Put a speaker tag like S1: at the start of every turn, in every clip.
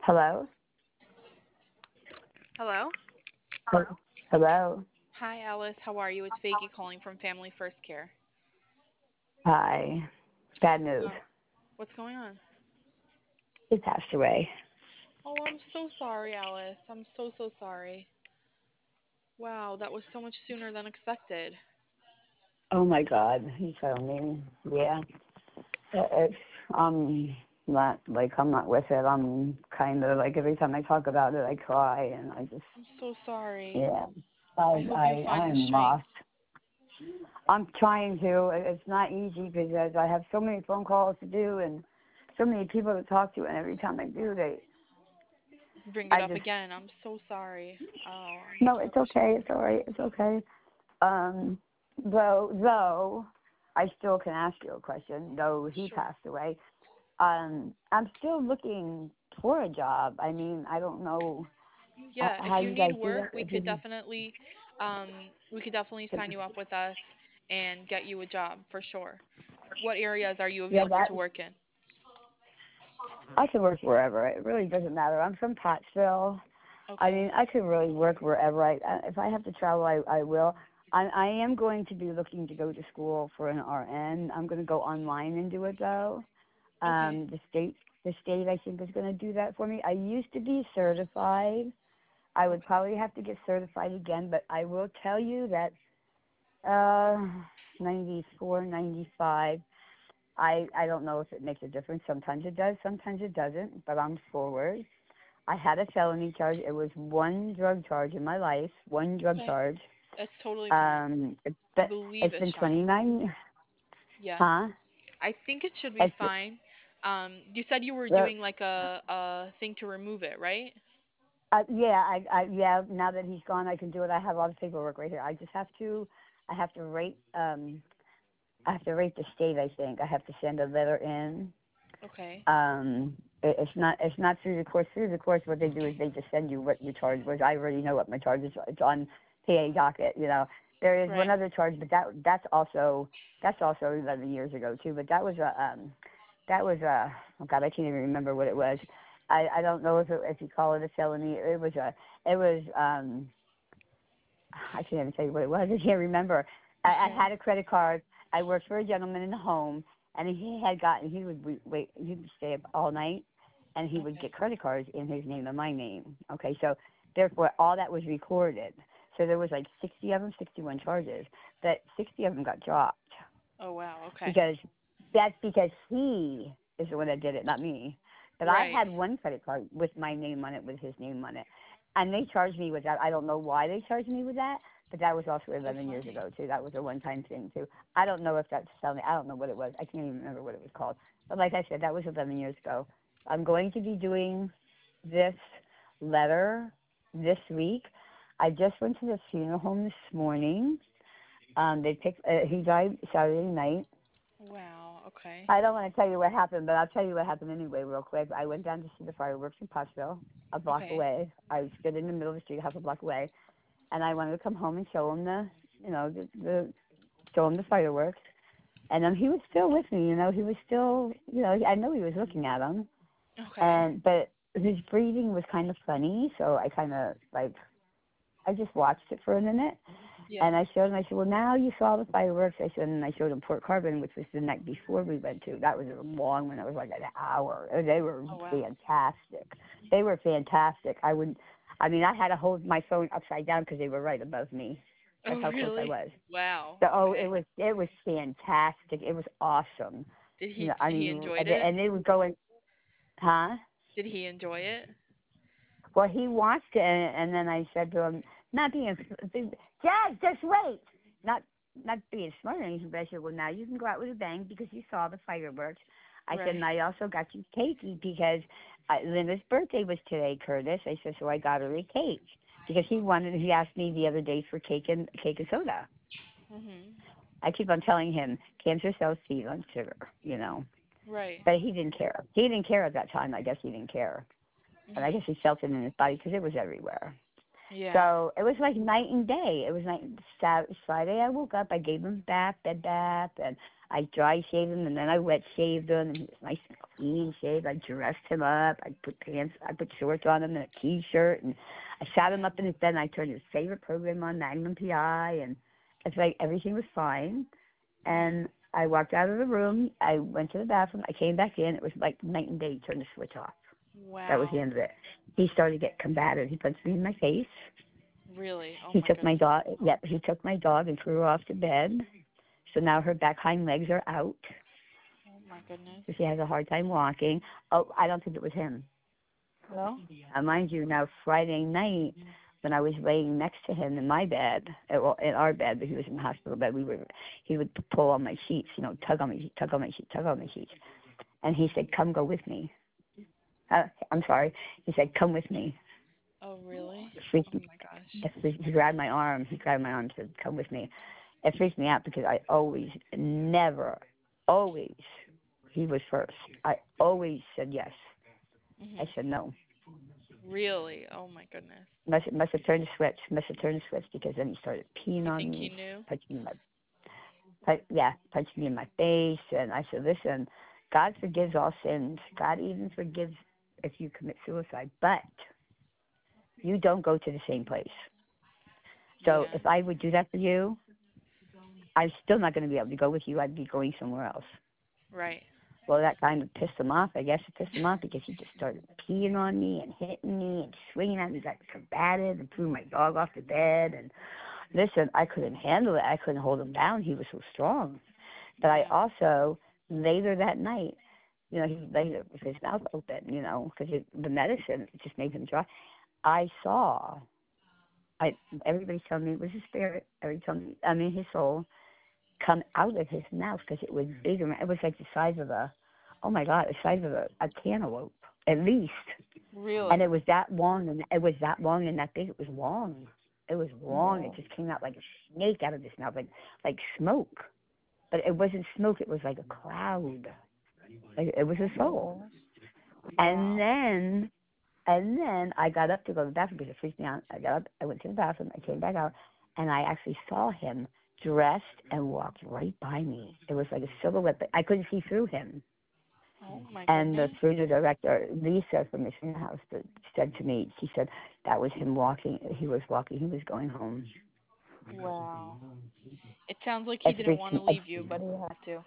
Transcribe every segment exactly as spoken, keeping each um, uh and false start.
S1: Hello?
S2: Hello?
S1: Hel- Hello?
S2: Hi, Alice. How are you? It's Faggy calling from Family First Care.
S1: Hi. Bad
S2: What's
S1: news.
S2: going What's going on?
S1: He passed away.
S2: Oh, I'm so sorry, Alice. I'm so, so sorry. Wow, that was so much sooner than expected.
S1: Oh my God, he told me. Yeah. It- It's, um, not, like, I'm not with it. I'm kind of, like, every time I talk about it, I cry, and I just,
S2: I'm so sorry.
S1: yeah.
S2: I
S1: I,
S2: hope you
S1: I,
S2: find the
S1: I'm lost.
S2: strength.
S1: I'm trying to. It- It's not easy because I have so many phone calls to do and so many people to talk to, and every time I do, they,
S2: Bring it
S1: I
S2: up
S1: just,
S2: again. I'm so sorry. Oh, I'm
S1: no,
S2: so
S1: it's okay. It's all right. It's okay. Um, though, though, I still can ask you a question. Though he
S2: sure.
S1: passed away, um, I'm still looking for a job. I mean, I don't know h-
S2: Yeah,
S1: how
S2: if you
S1: you
S2: need
S1: guys do
S2: work,
S1: that.
S2: we
S1: If
S2: could
S1: you,
S2: definitely um we could definitely sign you up with us and get you a job for sure. What areas are you
S1: yeah,
S2: available
S1: that
S2: to work in?
S1: I can work wherever. It really doesn't matter. I'm from Pottsville. I
S2: Okay.
S1: mean, I could really work wherever. I uh, if I have to travel, I I will. I I am going to be looking to go to school for an R N. I'm going to go online and do it though.
S2: Okay.
S1: Um, the state, the state, I think is going to do that for me. I used to be certified. I would
S2: Okay.
S1: probably have to get certified again, but I will tell you that uh, ninety-four, ninety-five. I I don't know if it makes a difference. Sometimes it does, sometimes it doesn't. But I'm forward. I had a felony charge. It was one drug charge in my life. One drug
S2: Okay.
S1: charge.
S2: That's totally fine.
S1: Um, it's
S2: I
S1: been,
S2: believe
S1: it's
S2: it's
S1: been
S2: fine.
S1: twenty-nine.
S2: Yeah.
S1: Huh?
S2: I think it should be
S1: It's
S2: fine. Um, you said you were
S1: uh,
S2: doing like a a thing to remove it, right?
S1: Uh, yeah, I, I, yeah. Now that he's gone, I can do it. I have all the paperwork right here. I just have to, I have to rate, um, I have to rate the state. I think I have to send a letter in.
S2: Okay.
S1: Um, it, it's not, it's not through the course. Through the course, what they do is they just send you what your charge was. I already know what my charge is. It's on P A docket. You know, there is one
S2: Right.
S1: other charge, but that, that's also, that's also eleven years ago too. But that was a, um, that was a, oh God, I can't even remember what it was. I, I don't know if it, if you call it a felony. It was a, it was, um, I can't even tell you what it was. I can't remember. I, I
S2: Okay.
S1: had a credit card. I worked for a gentleman in the home, and he had gotten. He would wait. wait he would stay up all night, and he would
S2: Okay.
S1: get credit cards in his name and my name. Okay, so therefore all that was recorded. So there was like sixty of them, sixty-one charges. But sixty of them got dropped
S2: Oh wow. Okay.
S1: because that's because he is the one that did it, not me. But I
S2: Right.
S1: had one credit card with my name on it, with his name on it, and they charged me with that. I don't know why they charged me with that, but that was also
S2: So
S1: eleven years
S2: funny.
S1: ago too. That was a one-time thing too. I don't know if that's selling. I don't know what it was. I can't even remember what it was called. But like I said, that was eleven years ago. I'm going to be doing this letter this week. I just went to the funeral home this morning. Um, they picked. Uh, he died Saturday night.
S2: Wow. Okay.
S1: I don't want to tell you what happened, but I'll tell you what happened anyway, real quick. I went down to see the fireworks in Pottsville, a block
S2: Okay.
S1: away. I stood in the middle of the street, half a block away, and I wanted to come home and show him the, you know, the, the show him the fireworks. And um, he was still with me, you know. He was still, you know, I know he was looking at them,
S2: Okay.
S1: and but his breathing was kind of funny, so I kind of like I just watched it for a minute,
S2: Yeah.
S1: and I showed him. I said, "Well, now you saw the fireworks." I said, and I showed him Port Carbon, which was the night before we went to. That was a long one. It was like an hour. And they were
S2: Oh wow.
S1: fantastic. They were fantastic. I would, I mean, I had to hold my phone upside down because they were right above me. That's
S2: Oh
S1: how close I
S2: really?
S1: was.
S2: Wow.
S1: So, oh, it
S2: Okay.
S1: was it was fantastic. It was awesome.
S2: Did
S1: You
S2: he
S1: know, I
S2: he
S1: mean,
S2: enjoyed
S1: and they
S2: it?
S1: and they were going, huh?
S2: Did he enjoy it?
S1: Well, he watched it, and, and then I said to him, not being, Dad, just wait. Not not being smart or anything, but I said, well, now you can go out with a bang because you saw the fireworks. I said, and
S2: Right.
S1: I also got you cake because uh, Linda's birthday was today, Curtis. I said, so I got her a cake because he wanted, he asked me the other day for cake and cake and soda.
S2: Mhm.
S1: I keep on telling him cancer cells feed on sugar, you know,
S2: Right.
S1: but he didn't care. He didn't care at that time. I guess he didn't care. And I
S2: Mhm.
S1: guess he felt it in his body because it was everywhere.
S2: Yeah.
S1: So it was like night and day. It was like Saturday, Friday. I woke up. I gave him bath, bed bath, and I dry shaved him, and then I wet shaved him, and he was nice and clean shaved. I dressed him up. I put pants, I put shorts on him and a t-shirt, and I sat him up in his bed, and I turned his favorite program on, Magnum P I, and it's like everything was fine. And I walked out of the room. I went to the bathroom. I came back in. It was like night and day. He turned the switch off. That was the
S2: Wow.
S1: end of it. He started to get combative. He punched me in my face.
S2: Really? Oh
S1: He
S2: my
S1: took my
S2: goodness.
S1: dog. Yep, he took my dog and threw her off to bed. So now her back hind legs are out.
S2: Oh my goodness.
S1: So she has a hard time walking. Oh, I don't think it was him.
S2: No?
S1: Uh, mind you, now Friday night when I was laying next to him in my bed, uh, well, in our bed, but he was in the hospital bed. We were, he would pull on my sheets, you know, tug on my sheets, tug on my sheets, tug on my sheets, and he said, "Come, go with me." Uh, I'm sorry. He said, "Come with me."
S2: Oh really?
S1: It freaked
S2: Oh
S1: me.
S2: my gosh.
S1: It freaked, he grabbed my arm. He grabbed my arm and said, "Come with me." It freaked me out because I always, never, always, he was first. I always said yes. I
S2: Mhm.
S1: said no.
S2: Really? Oh my goodness.
S1: Must must have turned the switch. Must have turned the switch because then he started peeing
S2: You
S1: on
S2: think he
S1: me,
S2: knew?
S1: punching me in my, pu- yeah, punching me in my face. And I said, "Listen, God forgives all sins. God even forgives if you commit suicide, but you don't go to the same place." So
S2: Yeah.
S1: if I would do that for you, I'm still not going to be able to go with you. I'd be going somewhere else.
S2: Right.
S1: Well, that kind of pissed him off. I guess it pissed him off because he just started peeing on me and hitting me and swinging at me, got combative and threw my dog off the bed. And listen, I couldn't handle it. I couldn't hold him down. He was so strong. But I
S2: Yeah.
S1: also, later that night, you know, he laid it with his mouth open, you know, because the medicine just made him dry. I saw, I everybody's telling me it was his spirit. Everybody told me, I mean, his soul come out of his mouth because it was bigger. It was like the size of a, oh my God, the size of a, a cantaloupe at least. And
S2: Really?
S1: it was that long, and it was that long and that big. It was long. It was long. It
S2: Wow.
S1: just came out like a snake out of his mouth, like like smoke. But it wasn't smoke. It was like a cloud. Like, it was a
S2: Oh my
S1: soul.
S2: goodness.
S1: And
S2: Wow.
S1: then, and then I got up to go to the bathroom because it freaked me out. I got up. I went to the bathroom. I came back out, and I actually saw him dressed and walked right by me. It was like a silhouette, but I couldn't see through him.
S2: Oh my
S1: And the
S2: goodness.
S1: funeral director, Lisa from the funeral house, that said to me, she said that was him walking. He was walking. He was going home.
S2: Wow. It sounds like he
S1: It
S2: didn't
S1: freaked
S2: want to
S1: me.
S2: leave you, but he had to.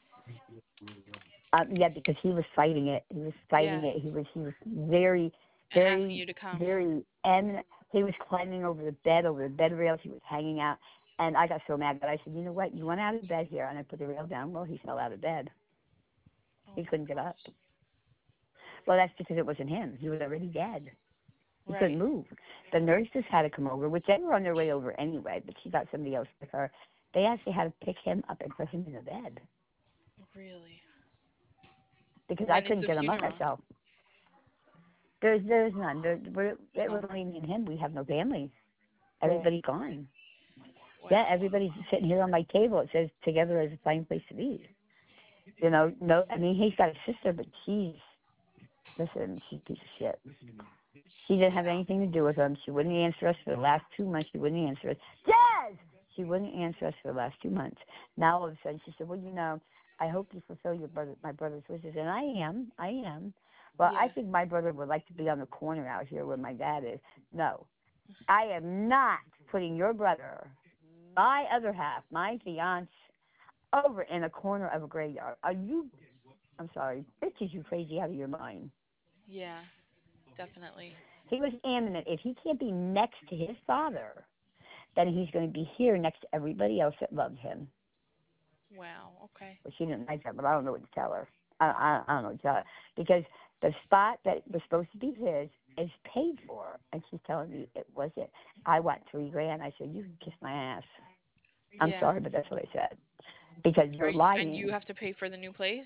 S1: Um, yeah, because he was fighting it. He was
S2: Yeah.
S1: fighting it. He was he was very,
S2: And asking
S1: very,
S2: you to come.
S1: very eminent. He was climbing over the bed, over the bed rails. He was hanging out. And I got so mad that I said, "You know what? You went out of bed here." And I put the rail down. Well, he fell out of bed.
S2: Oh
S1: He
S2: my
S1: couldn't get up.
S2: gosh.
S1: Well, that's because it wasn't him. He was already dead. He couldn't
S2: Right.
S1: move. The nurses had to come over, which they were on their way over anyway, but she got somebody else with her. They actually had to pick him up and put him in the bed
S2: Really.
S1: because I
S2: When is
S1: couldn't
S2: the
S1: get him up
S2: funeral?
S1: myself. There's there's none. There, we're, it was only me and him. We have no family.
S2: Right.
S1: Everybody's gone. Yeah,
S2: Wow.
S1: everybody's sitting here on my table. It says together as a fine place to be. You know, no, I mean, he's got a sister, but she's, listen, she's a piece of shit. She didn't have
S2: Yeah.
S1: anything to do with him. She wouldn't answer us for the last two months. She wouldn't answer us. Yes! She wouldn't answer us for the last two months. Now all of a sudden she said, "Well, you know, I hope you fulfill your brother, my brother's wishes," and I am. I am. Well, I
S2: Yeah.
S1: think my brother would like to be on the corner out here where my dad is. No, I am not putting your brother, my other half, my fiance, over in a corner of a graveyard. Are you? I'm sorry, bitch, is you crazy out of your mind?
S2: Yeah. Definitely.
S1: He was adamant if he can't be next to his father, then he's going to be here next to everybody else that loved him.
S2: Wow. Okay.
S1: Well, she didn't like that, but I don't know what to tell her. I, I, I don't know what to tell her. Because the spot that was supposed to be his is paid for. And she's telling me it wasn't. I want three grand. I said, "You can kiss my ass." I'm
S2: Yeah.
S1: sorry, but that's what I said. Because
S2: Are
S1: you're
S2: you, and you
S1: lying.
S2: have to pay for the new place?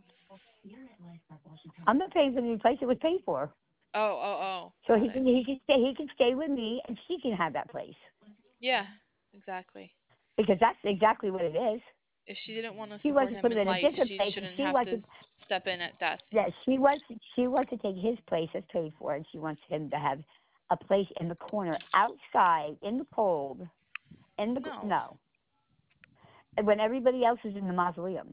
S1: I'm not paying for the new place. It was paid for.
S2: Oh, oh, oh.
S1: So
S2: Got
S1: he
S2: it.
S1: can he can stay he can stay with me and she can have that place.
S2: Yeah. Exactly.
S1: Because that's exactly what it is.
S2: If she didn't want to
S1: She
S2: support
S1: wants to
S2: him
S1: put it
S2: in
S1: in a
S2: life,
S1: different
S2: she
S1: place and
S2: shouldn't
S1: she
S2: have
S1: wants
S2: to
S1: to
S2: step in at death.
S1: yeah, she wants she wants to take his place as paid for, and she wants him to have a place in the corner outside in the cold. In the
S2: No.
S1: no, when everybody else is in the mausoleum.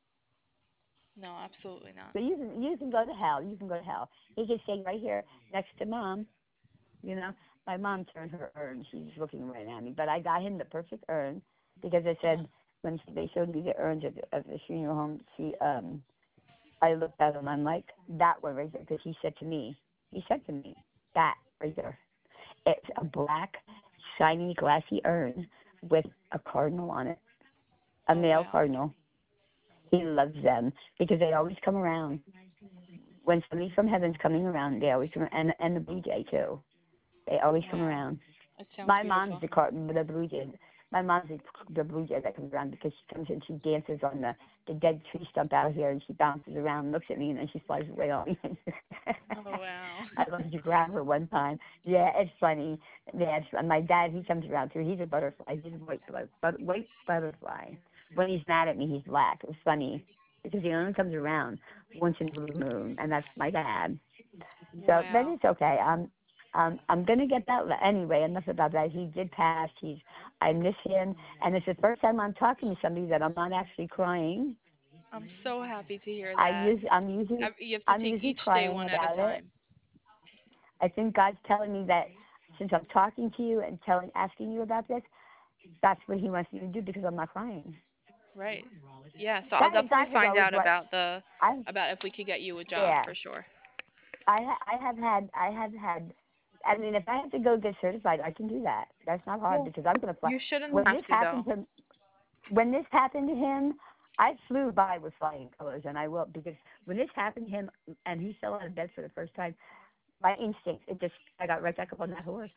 S2: No, absolutely not.
S1: So you can you can go to hell. You can go to hell. He can stay right here next to mom. You know, my mom turned her urn. She's looking right at me, but I got him the perfect urn because I
S2: Uh-huh.
S1: said when she, they showed me the urns at the, at the funeral home, she um I looked at him. I'm like that one right there because he said to me, he said to me that right there. It's a black, shiny, glassy urn with a cardinal on it, a
S2: Oh
S1: male
S2: wow.
S1: cardinal. He loves them because they always come around. When somebody from heaven's coming around, they always come, and and the blue jay too. They always come
S2: Wow.
S1: around.
S2: It sounds
S1: My mom's
S2: beautiful.
S1: the car, the blue jay. My mom's the, the blue jay that comes around because she comes and she dances on the the dead tree stump out here, and she bounces around, looks at me, and then she flies away on me.
S2: Oh wow.
S1: I wanted to grab her one time. Yeah, it's funny. Yeah, it's, my dad, he comes around too. He's a butterfly. He's a white, but, white butterfly. When he's mad at me, he's black. It's funny because he only comes around once in a blue moon, and that's my dad. So, but
S2: Wow.
S1: it's okay. I'm, um, I'm gonna get that. Anyway, enough about that. He did pass. He's, I miss him, and it's the first time I'm talking to somebody that I'm not actually crying.
S2: I'm so happy to hear
S1: I
S2: that.
S1: use, I'm usually,
S2: Ev- You have to
S1: I'm
S2: take
S1: usually
S2: each day
S1: crying
S2: one at a
S1: about it.
S2: time.
S1: I think God's telling me that since I'm talking to you and telling, asking you about this, that's what He wants me to do because I'm not crying.
S2: Right. Yeah, so I'll
S1: God,
S2: definitely
S1: God has
S2: find
S1: always
S2: out
S1: what
S2: about the
S1: I,
S2: about if we could get you a job
S1: yeah,
S2: for sure.
S1: I, ha- I have had, I have had. I mean, if I have to go get certified, I can do that. That's not hard
S2: Well,
S1: because I'm gonna fly.
S2: you shouldn't
S1: When
S2: have
S1: this
S2: to
S1: happened
S2: though.
S1: to, when this happened to him, I flew by with flying colors, and I will because when this happened to him and he fell out of bed for the first time, my instinct, it just, I got right back up on that horse.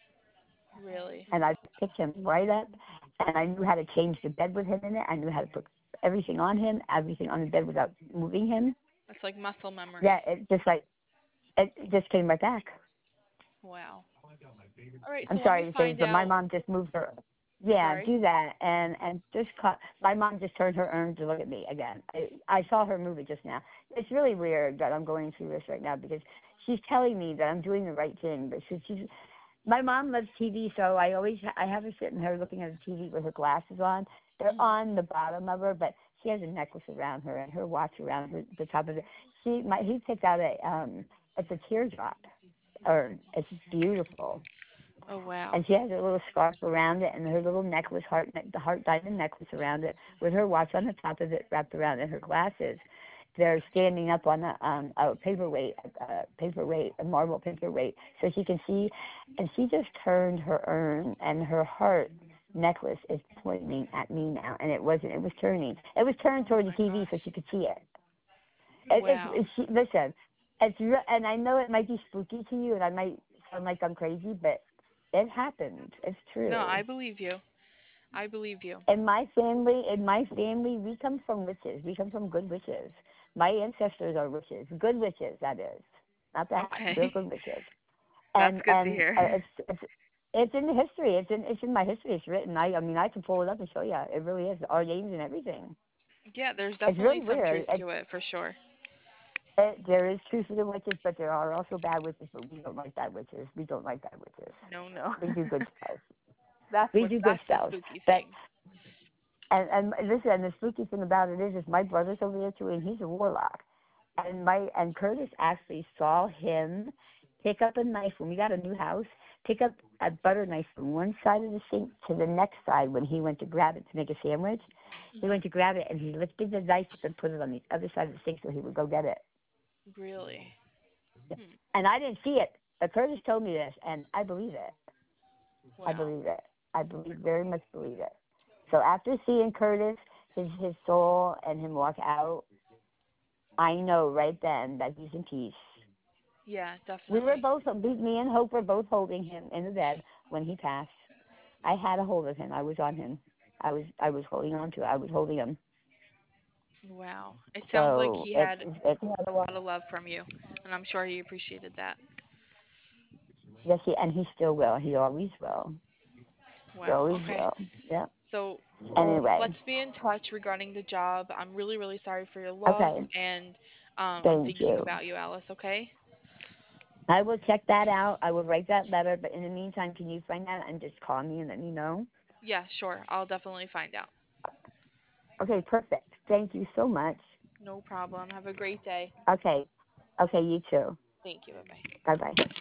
S2: Really.
S1: And I picked him right up, and I knew how to change the bed with him in it. I knew how to put everything on him, everything on the bed without moving him.
S2: That's like muscle
S1: Yeah,
S2: memory.
S1: it just like it just came right back.
S2: Wow. All right, so
S1: I'm
S2: let me
S1: sorry to say,
S2: find
S1: but my
S2: out.
S1: mom just moved her. Yeah,
S2: Sorry.
S1: do that, and and just call, my mom just turned her urn to look at me again. I I saw her move it just now. It's really weird that I'm going through this right now because she's telling me that I'm doing the right thing, but she, she's my mom loves T V, so I always I have her sitting there looking at the T V with her glasses on. They're
S2: Mhm.
S1: on the bottom of her, but she has a necklace around her and her watch around her, the top of it. She my he picked out a um it's a teardrop, or it's beautiful,
S2: Oh wow.
S1: and she has a little scarf around it and her little necklace, heart the heart diamond necklace around it with her watch on the top of it wrapped around it. Her glasses. They're standing up on a um a paperweight, a paperweight, a marble paperweight, so she can see. And she just turned her urn, and her heart necklace is pointing at me now, and it wasn't. It was turning. It was turned
S2: Oh
S1: toward the
S2: my
S1: T V so
S2: gosh.
S1: she could see it. It, it's,
S2: Wow.
S1: it's she, listen, it's re- and I know it might be spooky to you, and I might sound like I'm crazy, but it happened. It's
S2: No,
S1: true.
S2: I believe you. I believe you.
S1: In my family, in my family, we come from witches. We come from good witches. My ancestors are witches, good witches, that is, not bad, real
S2: Okay.
S1: good witches.
S2: That's
S1: And
S2: good to
S1: and
S2: hear.
S1: uh, it's it's it's in the history. It's in it's in my history. It's written. I I mean, I can pull it up and show you. It really is. Our names and everything.
S2: Yeah, there's
S1: It's
S2: definitely
S1: really
S2: some truth
S1: weird. It's
S2: to it for sure.
S1: it, there is truth to the witches, but there are also bad witches. But we don't like bad witches. We don't like bad witches.
S2: No, no.
S1: We do good spells.
S2: That's
S1: We
S2: what
S1: do good
S2: that's the
S1: spells.
S2: spooky
S1: But
S2: thing.
S1: and and listen, and the spooky thing about it is, is my brother's over there too, and he's a warlock. And my and Curtis actually saw him pick up a knife when we got a new house. Pick up a butter knife from one side of the sink to the next side when he went to grab it to make a sandwich. He
S2: Mhm.
S1: went to grab it and he lifted the knife up and put it on the other side of the sink so he would go get it.
S2: Really? Hmm.
S1: And I didn't see it, but Curtis told me this, and I believe it. I
S2: Wow.
S1: believe it. I believe very much believe it. So after seeing Curtis, his his soul, and him walk out, I know right then that he's in peace.
S2: Yeah,
S1: We were
S2: definitely.
S1: both, me and Hope were both holding him in the bed when he passed. I had a hold of him. I was on him. I was I was holding on to it. I was holding him.
S2: Wow. It sounds like
S1: So
S2: he
S1: it's
S2: had
S1: it's
S2: he had a lot of love from you, and I'm sure he appreciated that.
S1: yes, he and he still will. He always will. He
S2: Wow.
S1: always
S2: Okay.
S1: will. Yeah.
S2: So
S1: Anyway,
S2: let's be in touch regarding the job. I'm really, really sorry for your loss,
S1: okay.
S2: and um, I'm
S1: Thank
S2: thinking
S1: you.
S2: about you, Alice. Okay?
S1: I will check that out. I will write that letter. But in the meantime, can you find that and just call me and let me know?
S2: Yeah, sure. I'll definitely find out.
S1: Okay, perfect. Thank you so much.
S2: No problem. Have a great day.
S1: Okay. Okay, you too.
S2: Thank you. Bye bye.
S1: Bye bye.